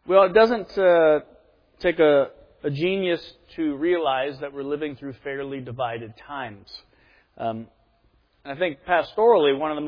Well, it doesn't take a genius to realize that we're living through fairly divided times. And I think pastorally, one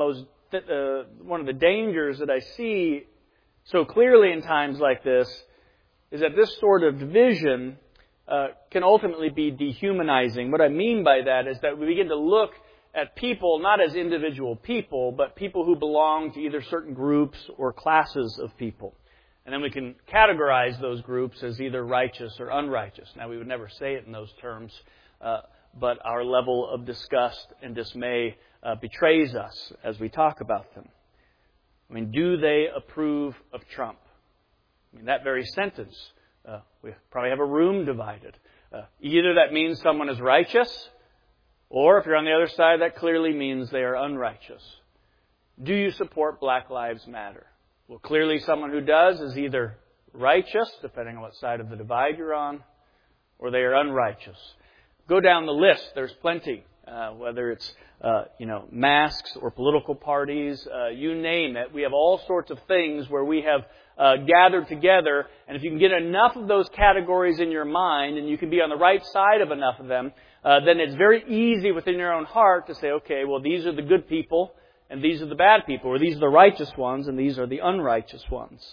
of the dangers that I see so clearly in times like this is that this sort of division can ultimately be dehumanizing. What I mean by that is that we begin to look at people not as individual people, but people who belong to either certain groups or classes of people. And then we can categorize those groups as either righteous or unrighteous. Now, we would never say it in those terms, but our level of disgust and dismay betrays us as we talk about them. I mean, do they approve of Trump? I mean, that very sentence, we probably have a room divided. Either that means someone is righteous, or if you're on the other side, that clearly means they are unrighteous. Do you support Black Lives Matter? Well, clearly someone who does is either righteous, depending on what side of the divide you're on, or they are unrighteous. Go down the list. There's plenty. Whether it's, masks or political parties, you name it. We have all sorts of things where we have gathered together. And if you can get enough of those categories in your mind, and you can be on the right side of enough of them, then it's very easy within your own heart to say, okay, well, these are the good people, and these are the bad people, or these are the righteous ones, and these are the unrighteous ones.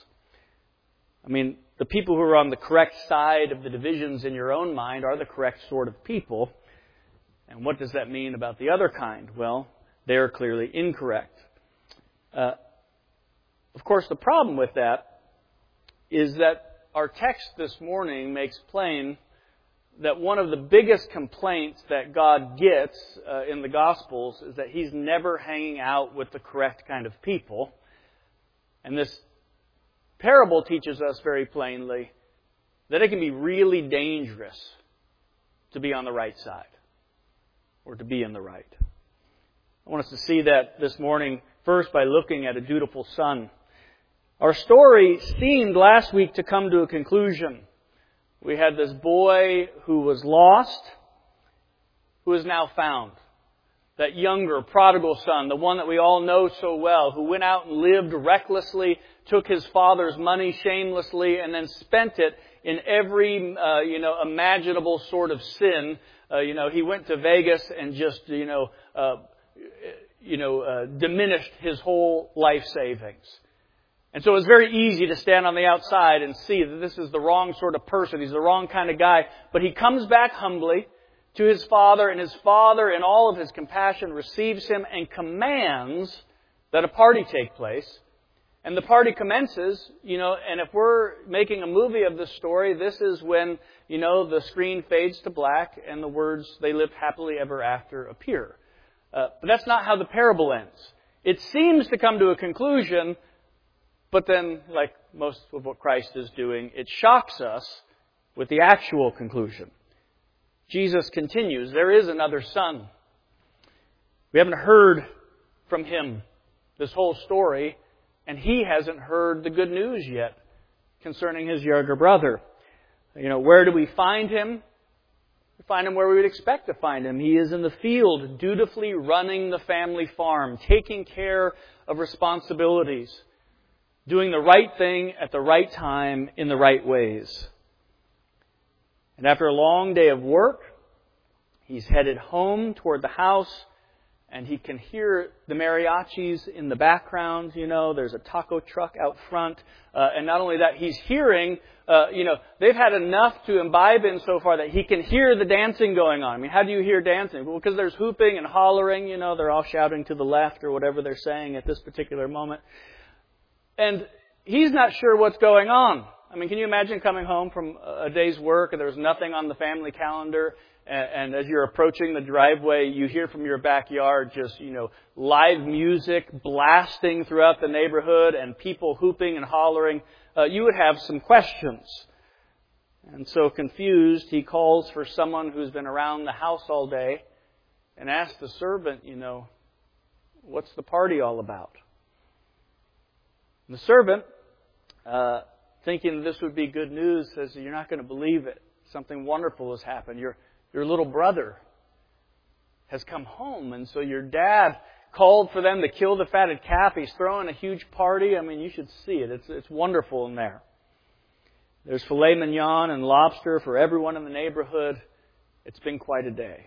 I mean, the people who are on the correct side of the divisions in your own mind are the correct sort of people. And what does that mean about the other kind? Well, they are clearly incorrect. Of course, the problem with that is that our text this morning makes plain that one of the biggest complaints that God gets in the Gospels is that He's never hanging out with the correct kind of people. And this parable teaches us very plainly that it can be really dangerous to be on the right side, or to be in the right. I want us to see that this morning first by looking at a dutiful son. Our story seemed last week to come to a conclusion. We had this boy who was lost, who is now found. That younger, prodigal son, the one that we all know so well, who went out and lived recklessly, took his father's money shamelessly, and then spent it in every, imaginable sort of sin. He went to Vegas and just, diminished his whole life savings. And so it was very easy to stand on the outside and see that this is the wrong sort of person. He's the wrong kind of guy. But he comes back humbly to his father, and his father, in all of his compassion, receives him and commands that a party take place. And the party commences, and if we're making a movie of this story, this is when, the screen fades to black and the words, "They lived happily ever after," appear. But that's not how the parable ends. It seems to come to a conclusion, but then, like most of what Christ is doing, it shocks us with the actual conclusion. Jesus continues, there is another son. We haven't heard from him this whole story, and he hasn't heard the good news yet concerning his younger brother. Where do we find him? We find him where we would expect to find him. He is in the field, dutifully running the family farm, taking care of responsibilities, doing the right thing at the right time in the right ways. And after a long day of work, he's headed home toward the house, and he can hear the mariachis in the background. There's a taco truck out front. And not only that, he's hearing, they've had enough to imbibe in so far that he can hear the dancing going on. I mean, how do you hear dancing? Well, because there's hooping and hollering. They're all shouting to the left or whatever they're saying at this particular moment. And he's not sure what's going on. I mean, can you imagine coming home from a day's work and there's nothing on the family calendar, and as you're approaching the driveway, you hear from your backyard just, live music blasting throughout the neighborhood and people hooping and hollering? You would have some questions. And so confused, he calls for someone who's been around the house all day and asks the servant, what's the party all about? And the servant, thinking this would be good news, says, you're not going to believe it. Something wonderful has happened. Your little brother has come home, and so your dad called for them to kill the fatted calf. He's throwing a huge party. I mean, you should see it. It's wonderful in there. There's filet mignon and lobster for everyone in the neighborhood. It's been quite a day.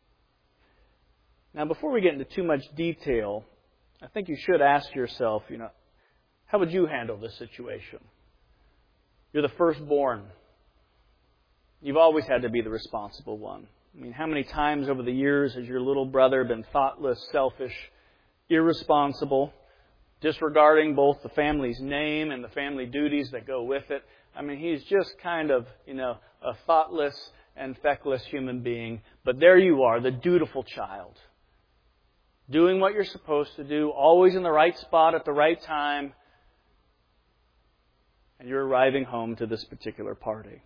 Now, before we get into too much detail, I think you should ask yourself, how would you handle this situation? You're the firstborn. You've always had to be the responsible one. I mean, how many times over the years has your little brother been thoughtless, selfish, irresponsible, disregarding both the family's name and the family duties that go with it? I mean, he's just kind of, a thoughtless and feckless human being. But there you are, the dutiful child, doing what you're supposed to do, always in the right spot at the right time, and you're arriving home to this particular party.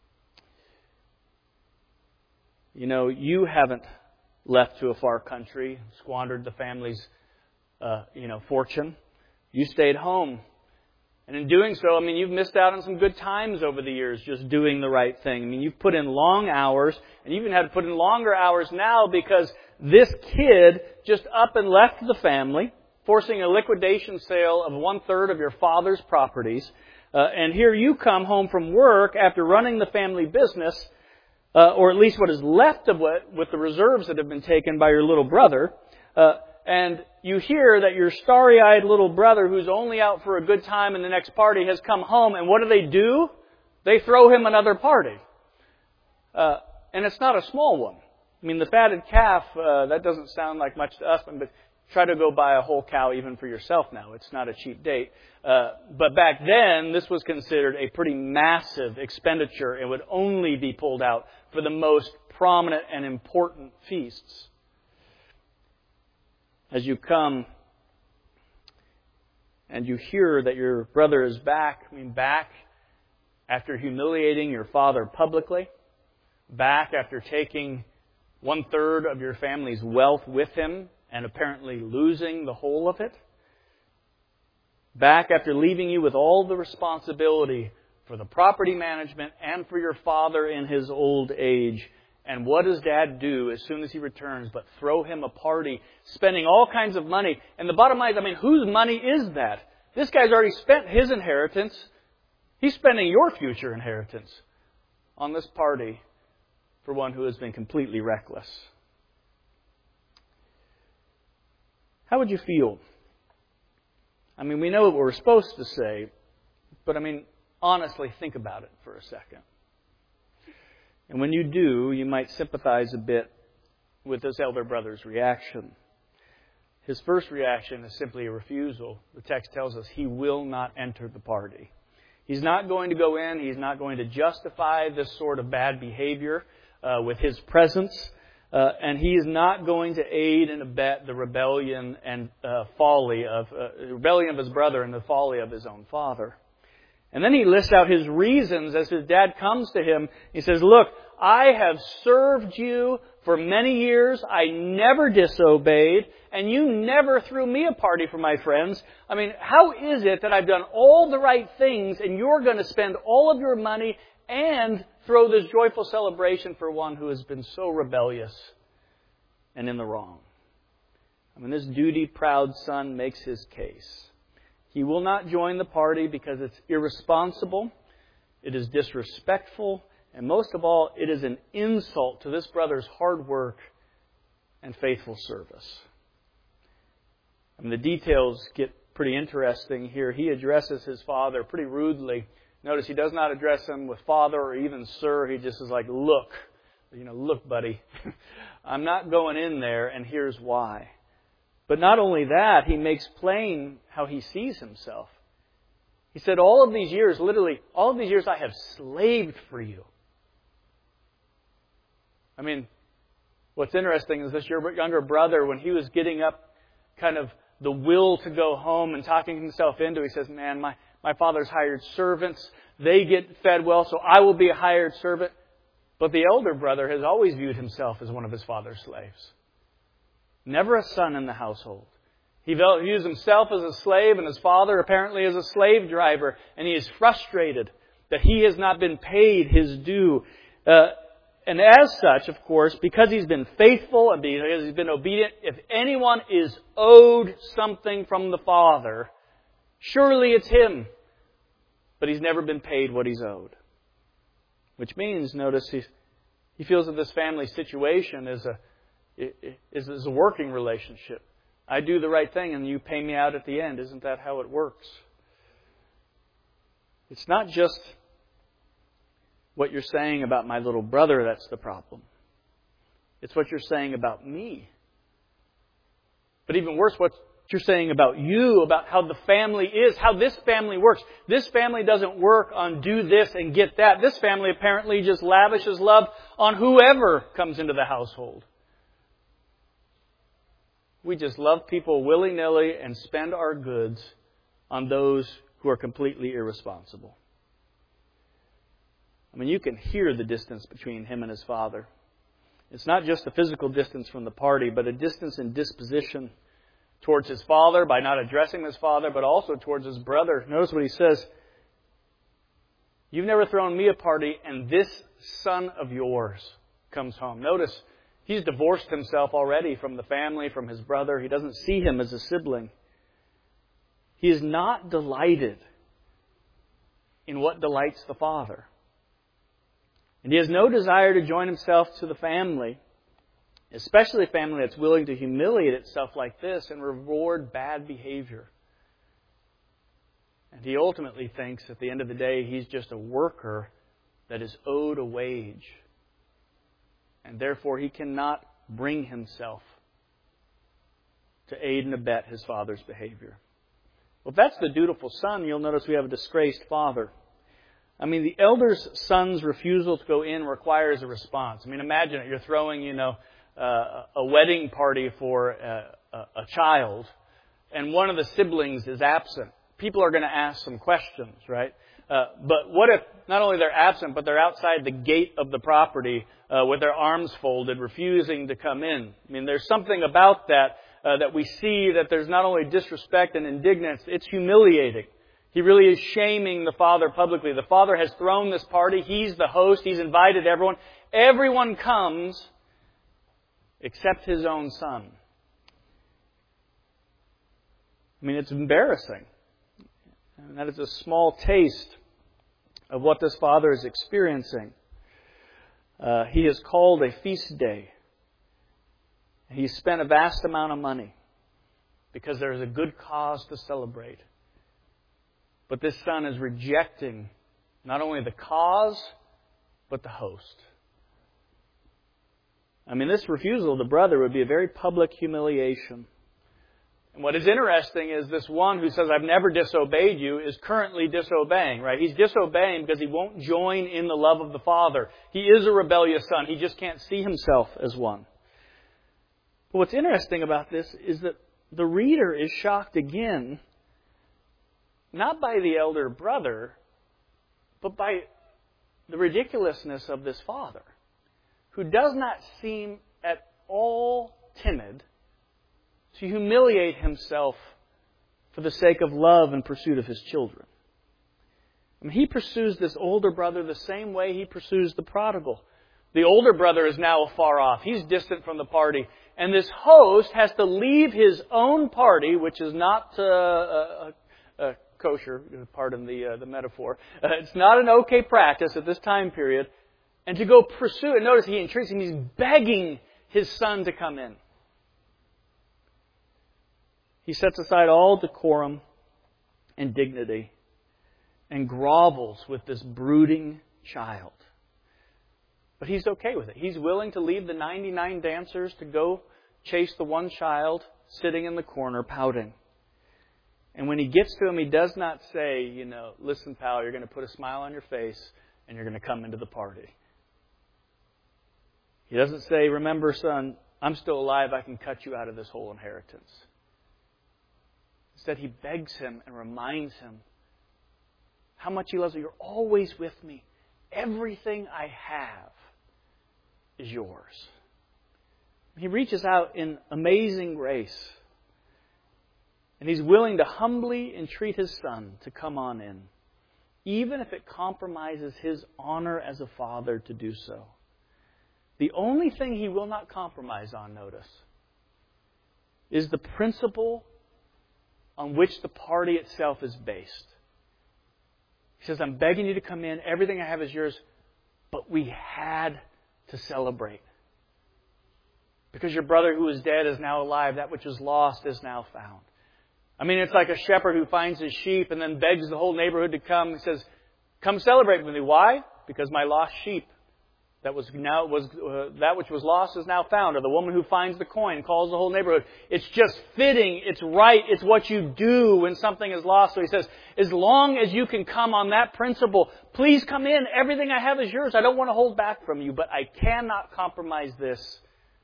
You haven't left to a far country, squandered the family's, fortune. You stayed home. And in doing so, you've missed out on some good times over the years just doing the right thing. You've put in long hours, and you even had to put in longer hours now because this kid just up and left the family, forcing a liquidation sale of 1/3 of your father's properties. And here you come home from work after running the family business, or at least what is left of it with the reserves that have been taken by your little brother. And you hear that your starry-eyed little brother, who's only out for a good time in the next party, has come home. And what do? They throw him another party. And it's not a small one. The fatted calf, that doesn't sound like much to us, but try to go buy a whole cow even for yourself now. It's not a cheap date. But back then, this was considered a pretty massive expenditure. It would only be pulled out for the most prominent and important feasts. As you come and you hear that your brother is back, back after humiliating your father publicly, back after taking 1/3 of your family's wealth with him and apparently losing the whole of it, back after leaving you with all the responsibility for the property management and for your father in his old age. And what does Dad do as soon as he returns but throw him a party, spending all kinds of money? And the bottom line is, whose money is that? This guy's already spent his inheritance. He's spending your future inheritance on this party for one who has been completely reckless. How would you feel? We know what we're supposed to say, but honestly, think about it for a second. And when you do, you might sympathize a bit with this elder brother's reaction. His first reaction is simply a refusal. The text tells us he will not enter the party. He's not going to go in. He's not going to justify this sort of bad behavior with his presence. And he is not going to aid and abet the rebellion and folly of his brother and the folly of his own father. And then he lists out his reasons as his dad comes to him. He says, "Look, I have served you for many years. I never disobeyed, and you never threw me a party for my friends. How is it that I've done all the right things and you're going to spend all of your money and throw this joyful celebration for one who has been so rebellious and in the wrong?" This duty-proud son makes his case. He will not join the party because it's irresponsible, it is disrespectful, and most of all, it is an insult to this brother's hard work and faithful service. The details get pretty interesting here. He addresses his father pretty rudely. Notice he does not address him with father or even sir. He just is like, look, buddy, I'm not going in there, and here's why. But not only that, he makes plain how he sees himself. He said, all of these years I have slaved for you. What's interesting is this your younger brother, when he was getting up kind of the will to go home and talking himself into, he says, man, my father's hired servants. They get fed well, so I will be a hired servant. But the elder brother has always viewed himself as one of his father's slaves. Never a son in the household. He views himself as a slave and his father apparently as a slave driver. And he is frustrated that he has not been paid his due. And as such, of course, because he's been faithful and because he's been obedient, if anyone is owed something from the Father, surely it's him. But he's never been paid what he's owed. Which means, notice, he feels that this family situation is a working relationship. I do the right thing and you pay me out at the end. Isn't that how it works? It's not just what you're saying about my little brother that's the problem. It's what you're saying about me. But even worse, what you're saying about you, about how the family is, how this family works. This family doesn't work on do this and get that. This family apparently just lavishes love on whoever comes into the household. We just love people willy-nilly and spend our goods on those who are completely irresponsible. I mean, you can hear the distance between him and his father. It's not just a physical distance from the party, but a distance in disposition towards his father by not addressing his father, but also towards his brother. Notice what he says. You've never thrown me a party, and this son of yours comes home. Notice, he's divorced himself already from the family, from his brother. He doesn't see him as a sibling. He is not delighted in what delights the father. And he has no desire to join himself to the family, especially a family that's willing to humiliate itself like this and reward bad behavior. And he ultimately thinks at the end of the day he's just a worker that is owed a wage. And therefore he cannot bring himself to aid and abet his father's behavior. Well, if that's the dutiful son, you'll notice we have a disgraced father. I mean, the elder's son's refusal to go in requires a response. I mean, imagine it. You're throwing, a wedding party for a child, and one of the siblings is absent. People are going to ask some questions, right? But what if not only they're absent, but they're outside the gate of the property with their arms folded, refusing to come in? I mean, there's something about that that we see that there's not only disrespect and indignance, it's humiliating. He really is shaming the father publicly. The father has thrown this party. He's the host. He's invited everyone. Everyone comes except his own son. I mean, it's embarrassing. And that is a small taste of what this father is experiencing. He has called a feast day. He's spent a vast amount of money because there is a good cause to celebrate. But this son is rejecting not only the cause, but the host. I mean, this refusal of the brother would be a very public humiliation. And what is interesting is this one who says, I've never disobeyed you, is currently disobeying, right? He's disobeying because he won't join in the love of the father. He is a rebellious son. He just can't see himself as one. But what's interesting about this is that the reader is shocked again, not by the elder brother, but by the ridiculousness of this father, who does not seem at all timid to humiliate himself for the sake of love and pursuit of his children. I mean, he pursues this older brother the same way he pursues the prodigal. The older brother is now afar off. He's distant from the party. And this host has to leave his own party, which is not kosher, pardon the metaphor. It's not an okay practice at this time period. And to go pursue it. Notice he entreats him. He's begging his son to come in. He sets aside all decorum and dignity and grovels with this brooding child. But he's okay with it. He's willing to leave the 99 dancers to go chase the one child sitting in the corner pouting. And when he gets to him, he does not say, listen, pal, you're going to put a smile on your face and you're going to come into the party. He doesn't say, remember, son, I'm still alive. I can cut you out of this whole inheritance. Instead, he begs him and reminds him how much he loves him. You're always with me. Everything I have is yours. He reaches out in amazing grace. And he's willing to humbly entreat his son to come on in, even if it compromises his honor as a father to do so. The only thing he will not compromise on, notice, is the principle on which the party itself is based. He says, I'm begging you to come in. Everything I have is yours. But we had to celebrate. Because your brother who is dead is now alive. That which is lost is now found. I mean, it's like a shepherd who finds his sheep and then begs the whole neighborhood to come. He says, come celebrate with me. Why? Because my lost sheep, that which was lost is now found. Or the woman who finds the coin calls the whole neighborhood. It's just fitting. It's right. It's what you do when something is lost. So he says, as long as you can come on that principle, please come in. Everything I have is yours. I don't want to hold back from you, but I cannot compromise this.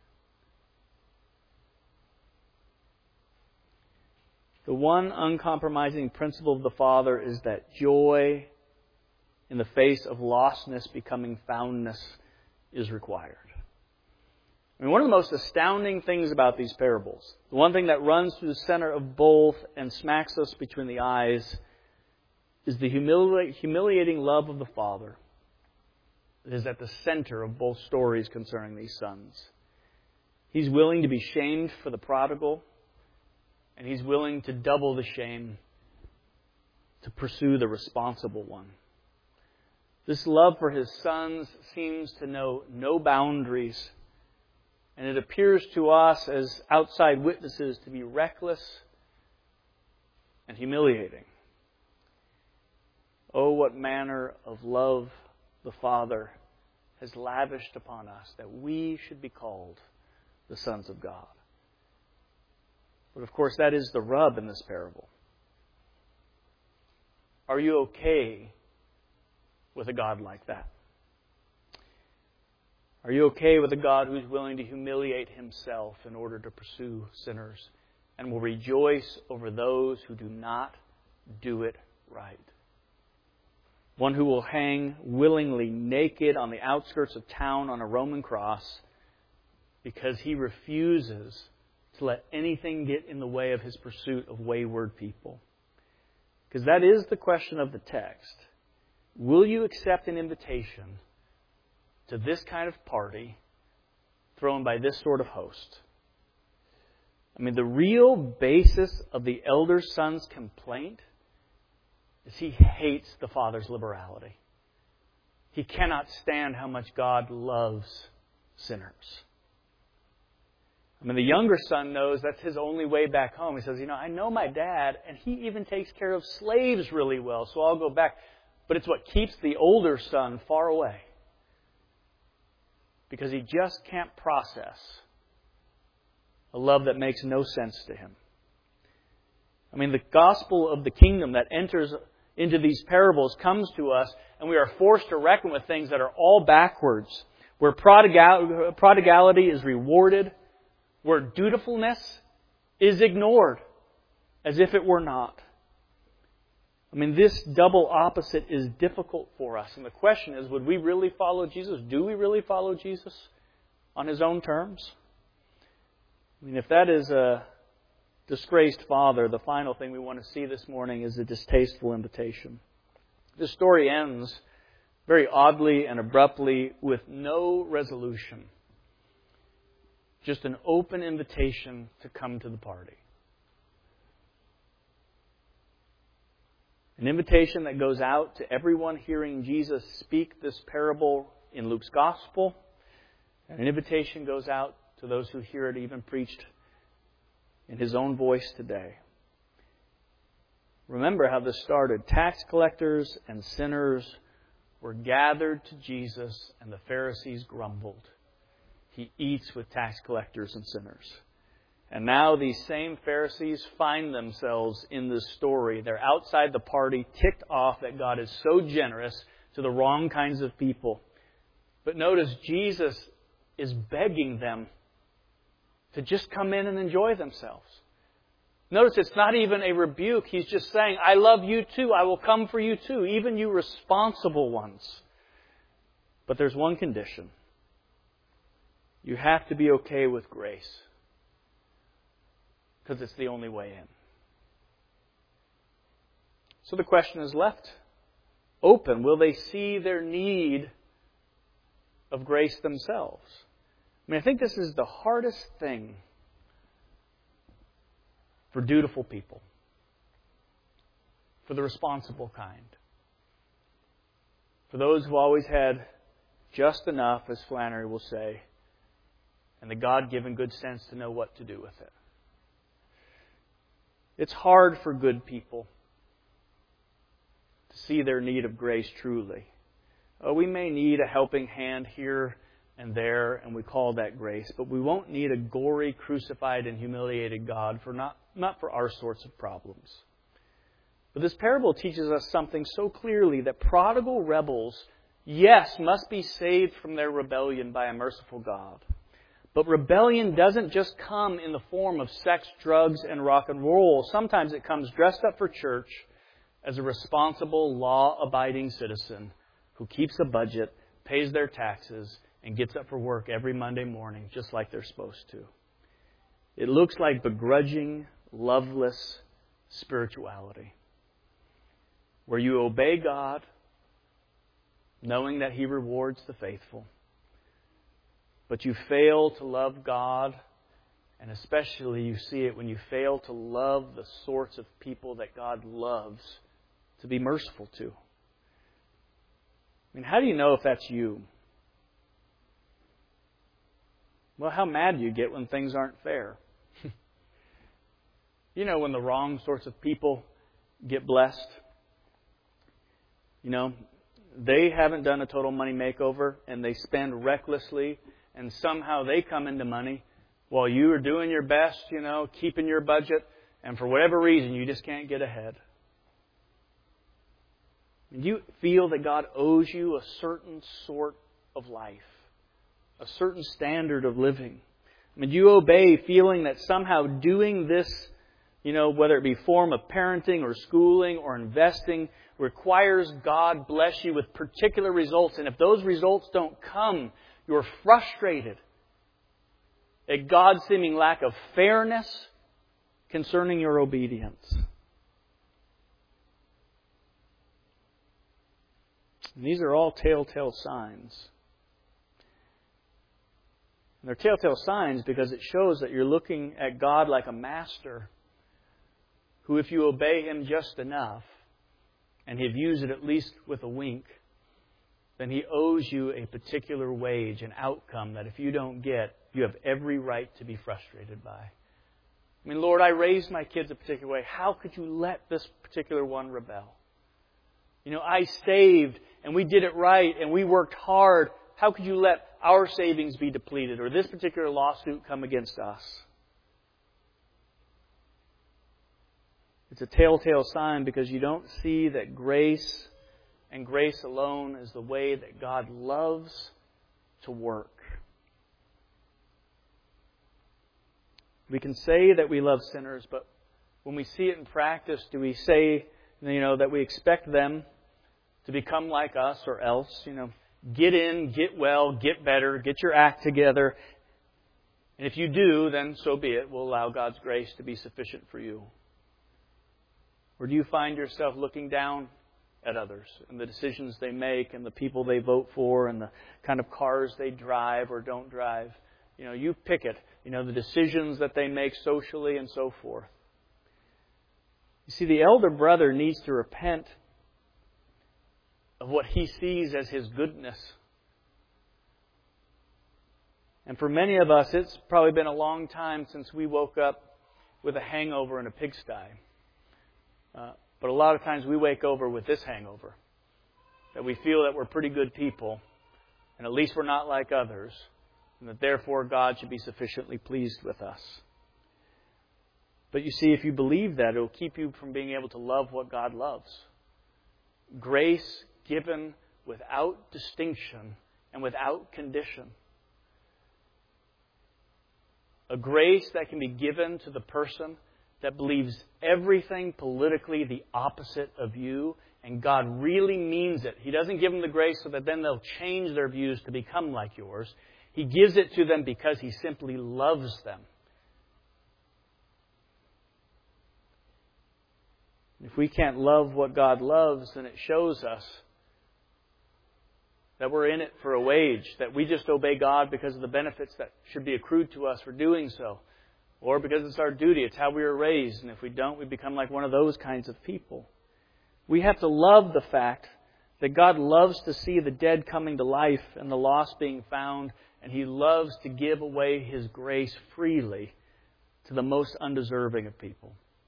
The one uncompromising principle of the Father is that joy in the face of lostness becoming foundness is required. I mean, one of the most astounding things about these parables, the one thing that runs through the center of both and smacks us between the eyes, is the humiliating love of the Father that is at the center of both stories concerning these sons. He's willing to be shamed for the prodigal, and He's willing to double the shame to pursue the responsible one. This love for His sons seems to know no boundaries, and it appears to us as outside witnesses to be reckless and humiliating. Oh, what manner of love the Father has lavished upon us that we should be called the sons of God. But of course, that is the rub in this parable. Are you okay with a God like that? Are you okay with a God who's willing to humiliate Himself in order to pursue sinners and will rejoice over those who do not do it right? One who will hang willingly naked on the outskirts of town on a Roman cross because He refuses to let anything get in the way of His pursuit of wayward people. Because that is the question of the text. Will you accept an invitation to this kind of party thrown by this sort of host? I mean, the real basis of the elder son's complaint is he hates the father's liberality. He cannot stand how much God loves sinners. I mean, the younger son knows that's his only way back home. He says, I know my dad, and he even takes care of slaves really well, so I'll go back. But it's what keeps the older son far away. Because he just can't process a love that makes no sense to him. I mean, the gospel of the kingdom that enters into these parables comes to us, and we are forced to reckon with things that are all backwards. Where prodigality is rewarded, where dutifulness is ignored, as if it were not. I mean, this double opposite is difficult for us. And the question is, would we really follow Jesus? Do we really follow Jesus on His own terms? I mean, if that is a disgraced father, the final thing we want to see this morning is a distasteful invitation. This story ends very oddly and abruptly with no resolution. Just an open invitation to come to the party. An invitation that goes out to everyone hearing Jesus speak this parable in Luke's Gospel. And an invitation goes out to those who hear it even preached in His own voice today. Remember how this started. Tax collectors and sinners were gathered to Jesus, and the Pharisees grumbled. He eats with tax collectors and sinners. And now these same Pharisees find themselves in this story. They're outside the party, ticked off that God is so generous to the wrong kinds of people. But notice Jesus is begging them to just come in and enjoy themselves. Notice it's not even a rebuke. He's just saying, I love you too. I will come for you too, even you responsible ones. But there's one condition. You have to be okay with grace. Because it's the only way in. So the question is left open. Will they see their need of grace themselves? I mean, I think this is the hardest thing for dutiful people. For the responsible kind. For those who always had just enough, as Flannery will say, and the God-given good sense to know what to do with it. It's hard for good people to see their need of grace truly. We may need a helping hand here and there, and we call that grace, but we won't need a gory, crucified, and humiliated God for not for our sorts of problems. But this parable teaches us something so clearly that prodigal rebels, yes, must be saved from their rebellion by a merciful God. But rebellion doesn't just come in the form of sex, drugs, and rock and roll. Sometimes it comes dressed up for church as a responsible, law-abiding citizen who keeps a budget, pays their taxes, and gets up for work every Monday morning just like they're supposed to. It looks like begrudging, loveless spirituality, where you obey God, knowing that He rewards the faithful, but you fail to love God, and especially you see it when you fail to love the sorts of people that God loves to be merciful to. I mean, how do you know if that's you? Well, how mad do you get when things aren't fair? You know, when the wrong sorts of people get blessed. You know, they haven't done a total money makeover and they spend recklessly and somehow they come into money while you are doing your best, you know, keeping your budget, and for whatever reason you just can't get ahead. And you feel that God owes you a certain sort of life, a certain standard of living. I mean, you obey feeling that somehow doing this, you know, whether it be form of parenting or schooling or investing, requires God bless you with particular results. And if those results don't come, you're frustrated at God's seeming lack of fairness concerning your obedience. And these are all telltale signs. And they're telltale signs because it shows that you're looking at God like a master who, if you obey Him just enough, and He views it at least with a wink, then He owes you a particular wage, an outcome that if you don't get, you have every right to be frustrated by. I mean, Lord, I raised my kids a particular way. How could you let this particular one rebel? You know, I saved and we did it right and we worked hard. How could you let our savings be depleted or this particular lawsuit come against us? It's a telltale sign because you don't see that grace and grace alone is the way that God loves to work. We can say that we love sinners, but when we see it in practice, do we say, you know, that we expect them to become like us or else? You know, get in, get well, get better, get your act together. And if you do, then so be it. We'll allow God's grace to be sufficient for you. Or do you find yourself looking down at others and the decisions they make and the people they vote for and the kind of cars they drive or don't drive? You know, you pick it. You know, the decisions that they make socially and so forth. You see, the elder brother needs to repent of what he sees as his goodness. And for many of us, it's probably been a long time since we woke up with a hangover in a pigsty. But a lot of times we wake over with this hangover. That we feel that we're pretty good people. And at least we're not like others. And that therefore God should be sufficiently pleased with us. But you see, if you believe that, it will keep you from being able to love what God loves. Grace given without distinction and without condition. A grace that can be given to the person that believes everything politically the opposite of you, and God really means it. He doesn't give them the grace so that then they'll change their views to become like yours. He gives it to them because He simply loves them. If we can't love what God loves, then it shows us that we're in it for a wage, that we just obey God because of the benefits that should be accrued to us for doing so. Or because it's our duty, it's how we were raised. And if we don't, we become like one of those kinds of people. We have to love the fact that God loves to see the dead coming to life and the lost being found, and He loves to give away His grace freely to the most undeserving of people.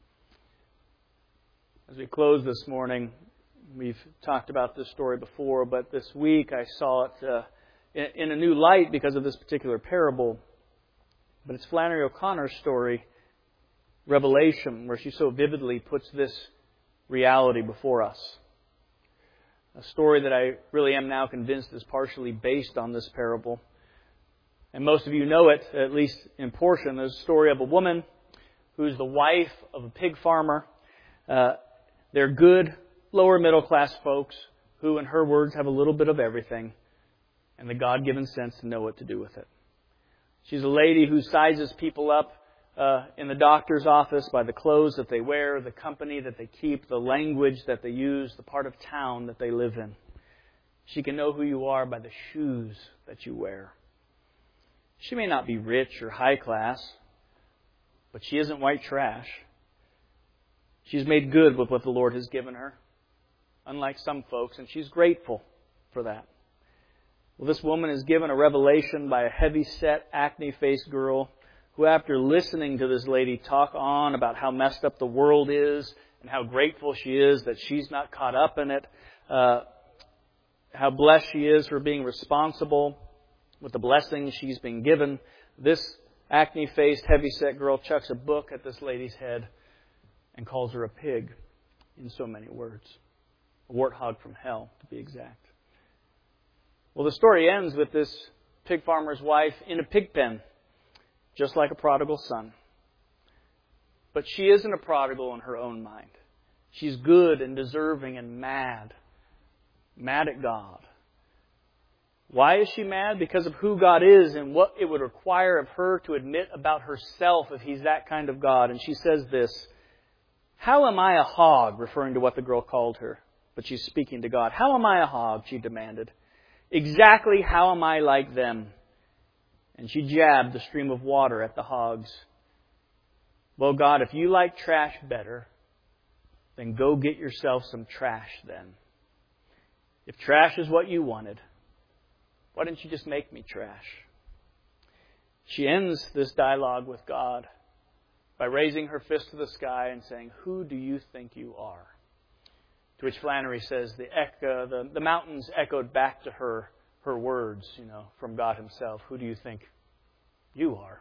As we close this morning, we've talked about this story before, but this week I saw it in a new light because of this particular parable. But it's Flannery O'Connor's story, Revelation, where she so vividly puts this reality before us. A story that I really am now convinced is partially based on this parable. And most of you know it, at least in portion. There's a story of a woman who's the wife of a pig farmer. They're good, lower middle class folks who, in her words, have a little bit of everything and the God-given sense to know what to do with it. She's a lady who sizes people up in the doctor's office by the clothes that they wear, the company that they keep, the language that they use, the part of town that they live in. She can know who you are by the shoes that you wear. She may not be rich or high class, but she isn't white trash. She's made good with what the Lord has given her, unlike some folks, and she's grateful for that. Well, this woman is given a revelation by a heavy-set, acne-faced girl who, after listening to this lady talk on about how messed up the world is and how grateful she is that she's not caught up in it, how blessed she is for being responsible with the blessings she's been given, this acne-faced, heavy-set girl chucks a book at this lady's head and calls her a pig in so many words. A warthog from hell, to be exact. Well, the story ends with this pig farmer's wife in a pig pen, just like a prodigal son. But she isn't a prodigal in her own mind. She's good and deserving and mad at God. Why is she mad? Because of who God is and what it would require of her to admit about herself if He's that kind of God. And she says this, "How am I a hog?" referring to what the girl called her. But she's speaking to God. "How am I a hog?" she demanded. "Exactly how am I like them?" And she jabbed the stream of water at the hogs. "Well, God, if you like trash better, then go get yourself some trash then. If trash is what you wanted, why didn't you just make me trash?" She ends this dialogue with God by raising her fist to the sky and saying, "Who do you think you are?" To which Flannery says the mountains echoed back to her words, from God Himself. "Who do you think you are?"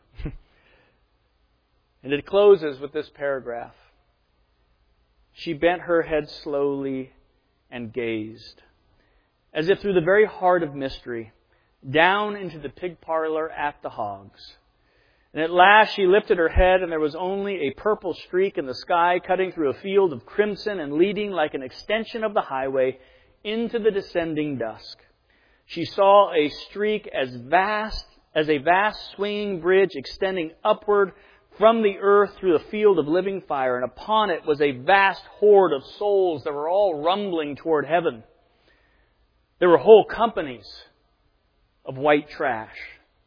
And it closes with this paragraph. "She bent her head slowly and gazed, as if through the very heart of mystery, down into the pig parlor at the hogs. And at last she lifted her head, and there was only a purple streak in the sky cutting through a field of crimson and leading like an extension of the highway into the descending dusk. She saw a streak as vast as a vast swinging bridge extending upward from the earth through the field of living fire, and upon it was a vast horde of souls that were all rumbling toward heaven. There were whole companies of white trash,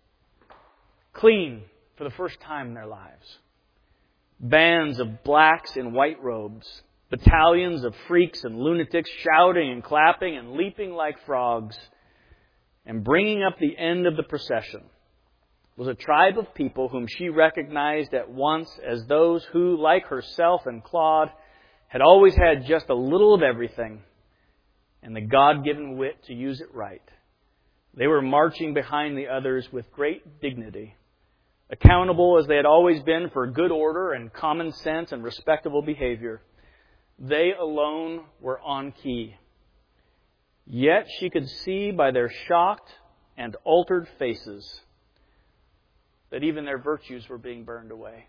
clean for the first time in their lives. Bands of blacks in white robes, battalions of freaks and lunatics shouting and clapping and leaping like frogs. And bringing up the end of the procession was a tribe of people whom she recognized at once as those who, like herself and Claude, had always had just a little of everything and the God-given wit to use it right. They were marching behind the others with great dignity, accountable as they had always been for good order and common sense and respectable behavior. They alone were on key. Yet she could see by their shocked and altered faces that even their virtues were being burned away.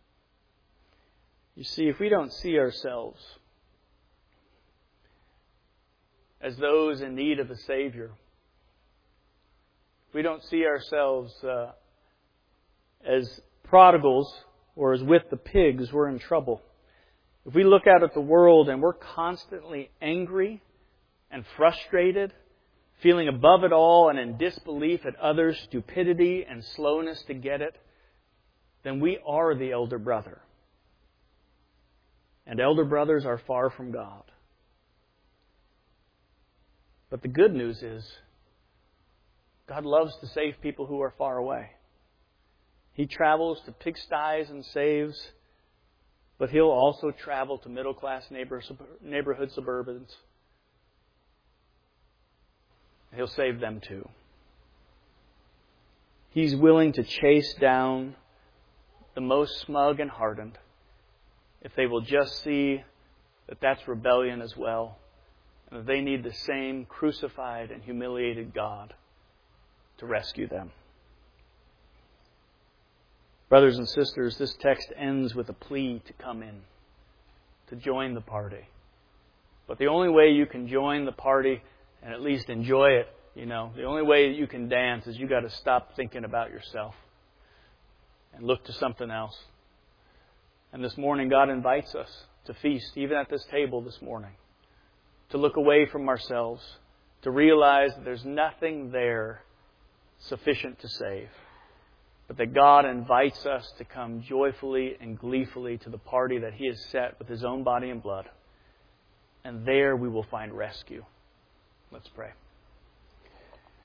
You see, if we don't see ourselves as those in need of a Savior, if we don't see ourselves as prodigals or as with the pigs, we're in trouble. If we look out at the world and we're constantly angry and frustrated, feeling above it all and in disbelief at others' stupidity and slowness to get it, then we are the elder brother. And elder brothers are far from God. But the good news is, God loves to save people who are far away. He travels to pigsties and saves, but He'll also travel to middle-class neighborhood suburbans. He'll save them too. He's willing to chase down the most smug and hardened if they will just see that that's rebellion as well, and that they need the same crucified and humiliated God to rescue them. Brothers and sisters, this text ends with a plea to come in, to join the party. But the only way you can join the party and at least enjoy it, the only way you can dance is you got to stop thinking about yourself and look to something else. And this morning, God invites us to feast, even at this table this morning, to look away from ourselves, to realize that there's nothing there sufficient to save, but that God invites us to come joyfully and gleefully to the party that He has set with His own body and blood. And there we will find rescue. Let's pray.